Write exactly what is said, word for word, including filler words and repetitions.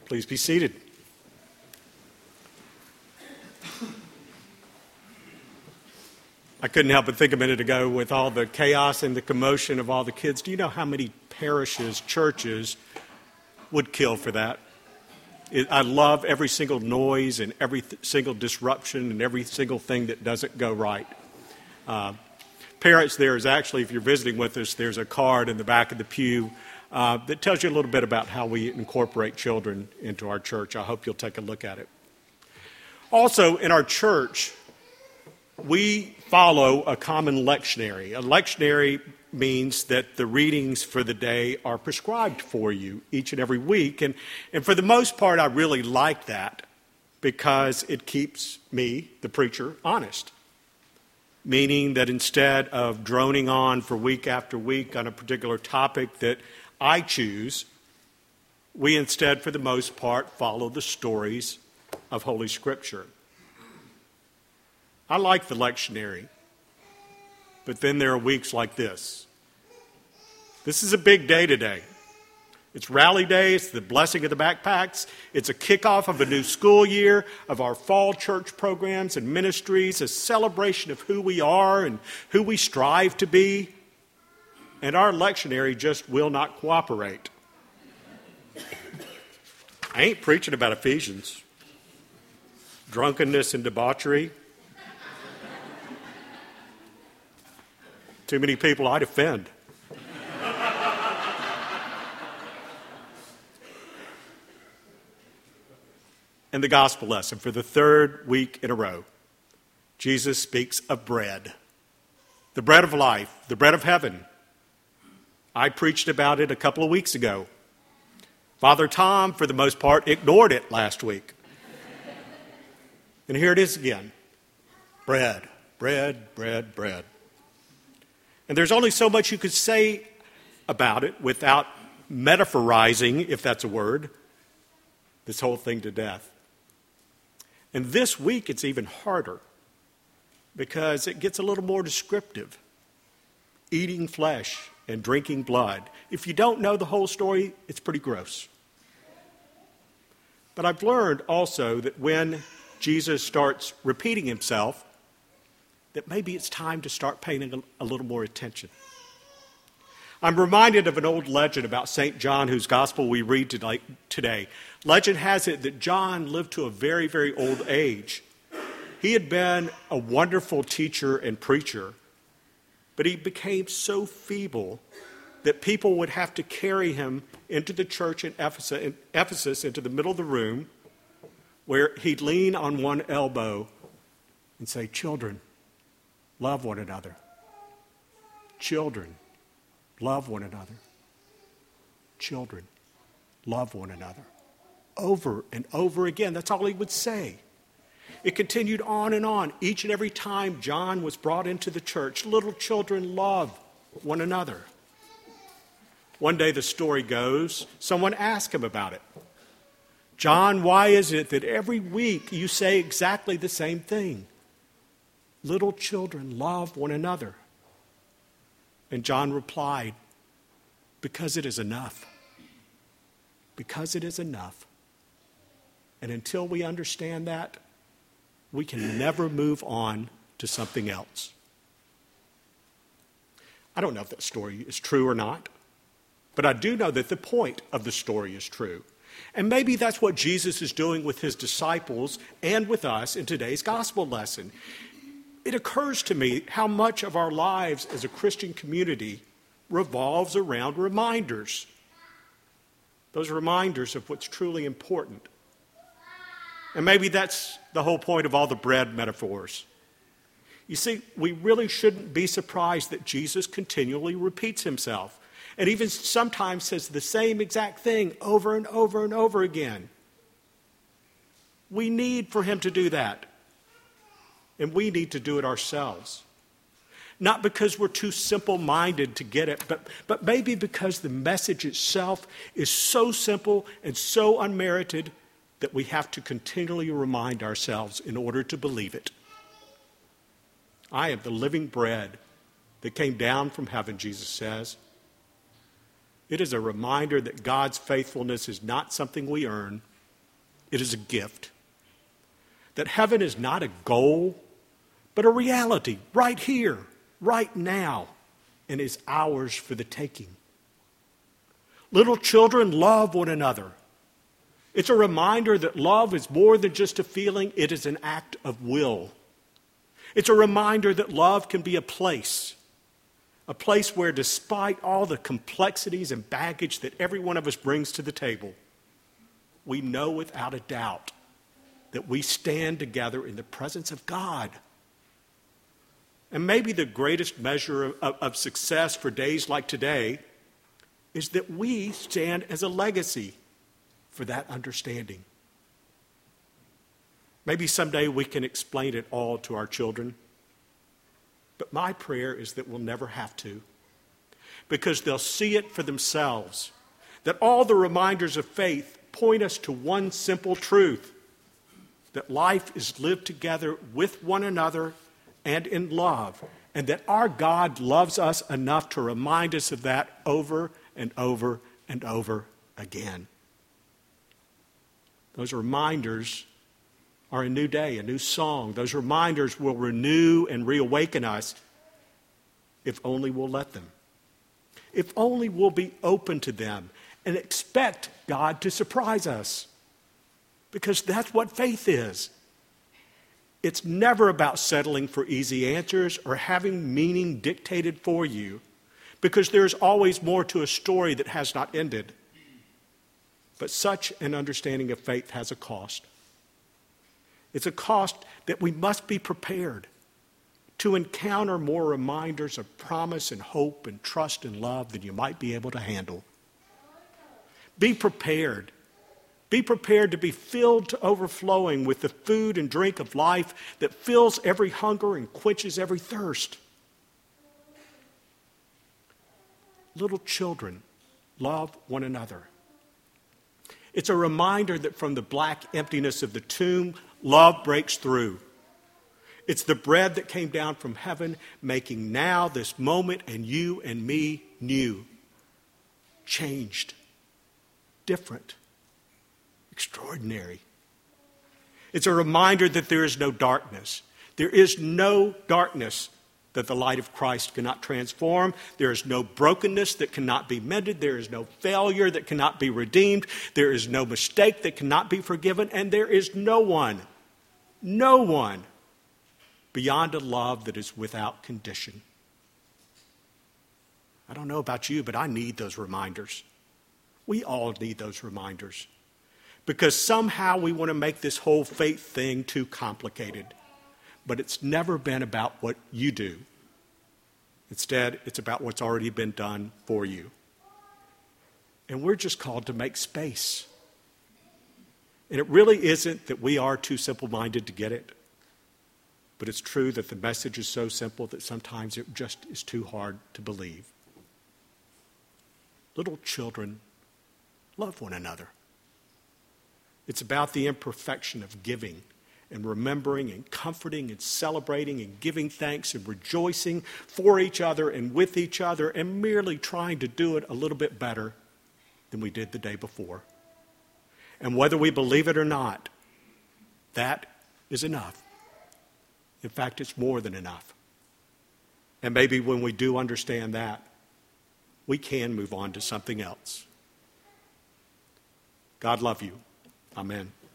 Please be seated. I couldn't help but think a minute ago with all the chaos and the commotion of all the kids. Do you know how many parishes, churches would kill for that? It, I love every single noise and every th- single disruption and every single thing that doesn't go right. Uh, parents, there is actually, if you're visiting with us, there's a card in the back of the pew uh, that tells you a little bit about how we incorporate children into our church. I hope you'll take a look at it. Also, in our church, we follow a common lectionary. A lectionary means that the readings for the day are prescribed for you each and every week. And, and for the most part, I really like that because it keeps me, the preacher, honest. Meaning that instead of droning on for week after week on a particular topic that I choose, we instead, for the most part, follow the stories of Holy Scripture. I like the lectionary, but then there are weeks like this. This is a big day today. It's Rally Day, it's the blessing of the backpacks, it's a kickoff of a new school year, of our fall church programs and ministries, a celebration of who we are and who we strive to be, and our lectionary just will not cooperate. I ain't preaching about Ephesians, drunkenness and debauchery. Too many people I'd offend. And the gospel lesson for the third week in a row, Jesus speaks of bread, the bread of life, the bread of heaven. I preached about it a couple of weeks ago. Father Tom, for the most part, ignored it last week. And here it is again. Bread, bread, bread, bread. And there's only so much you could say about it without metaphorizing, if that's a word, this whole thing to death. And this week it's even harder because it gets a little more descriptive. Eating flesh and drinking blood. If you don't know the whole story, it's pretty gross. But I've learned also that when Jesus starts repeating himself, that maybe it's time to start paying a, a little more attention. I'm reminded of an old legend about Saint John, whose gospel we read today. Legend has it that John lived to a very, very old age. He had been a wonderful teacher and preacher, but he became so feeble that people would have to carry him into the church in Ephesus, in Ephesus into the middle of the room, where he'd lean on one elbow and say, "Children, love one another. Children, love one another. Children, love one another." Over and over again. That's all he would say. It continued on and on. Each and every time John was brought into the church, little children love one another. One day the story goes, someone asked him about it. "John, why is it that every week you say exactly the same thing? Little children love one another." And John replied, "Because it is enough. Because it is enough. And until we understand that, we can never move on to something else." I don't know if that story is true or not, but I do know that the point of the story is true. And maybe that's what Jesus is doing with his disciples and with us in today's gospel lesson. It occurs to me how much of our lives as a Christian community revolves around reminders. Those reminders of what's truly important. And maybe that's the whole point of all the bread metaphors. You see, we really shouldn't be surprised that Jesus continually repeats himself and even sometimes says the same exact thing over and over and over again. We need for him to do that. And we need to do it ourselves. Not because we're too simple-minded to get it, but, but maybe because the message itself is so simple and so unmerited that we have to continually remind ourselves in order to believe it. I am the living bread that came down from heaven, Jesus says. It is a reminder that God's faithfulness is not something we earn, It is a gift. That heaven is not a goal, but a reality right here, right now, and is ours for the taking. Little children, love one another. It's a reminder that love is more than just a feeling, it is an act of will. It's a reminder that love can be a place, a place where despite all the complexities and baggage that every one of us brings to the table, we know without a doubt that we stand together in the presence of God. And maybe the greatest measure of, of, of success for days like today is that we stand as a legacy for that understanding. Maybe someday we can explain it all to our children, but my prayer is that we'll never have to, because they'll see it for themselves, that all the reminders of faith point us to one simple truth, that life is lived together with one another and in love, and that our God loves us enough to remind us of that over and over and over again. Those reminders are a new day, a new song. Those reminders will renew and reawaken us if only we'll let them. If only we'll be open to them and expect God to surprise us. Because that's what faith is. It's never about settling for easy answers or having meaning dictated for you, because there's always more to a story that has not ended. But such an understanding of faith has a cost. It's a cost that we must be prepared to encounter more reminders of promise and hope and trust and love than you might be able to handle. Be prepared. Be prepared to be filled to overflowing with the food and drink of life that fills every hunger and quenches every thirst. Little children, love one another. It's a reminder that from the black emptiness of the tomb, love breaks through. It's the bread that came down from heaven, making now this moment and you and me new, changed, different, extraordinary. It's a reminder that there is no darkness. There is no darkness that the light of Christ cannot transform. There is no brokenness that cannot be mended. There is no failure that cannot be redeemed. There is no mistake that cannot be forgiven. And there is no one, no one beyond a love that is without condition. I don't know about you, but I need those reminders. We all need those reminders. Because somehow we want to make this whole faith thing too complicated. But it's never been about what you do. Instead, it's about what's already been done for you. And we're just called to make space. And it really isn't that we are too simple-minded to get it. But it's true that the message is so simple that sometimes it just is too hard to believe. Little children, love one another. It's about the imperfection of giving and remembering and comforting and celebrating and giving thanks and rejoicing for each other and with each other and merely trying to do it a little bit better than we did the day before. And whether we believe it or not, that is enough. In fact, it's more than enough. And maybe when we do understand that, we can move on to something else. God love you. Amen.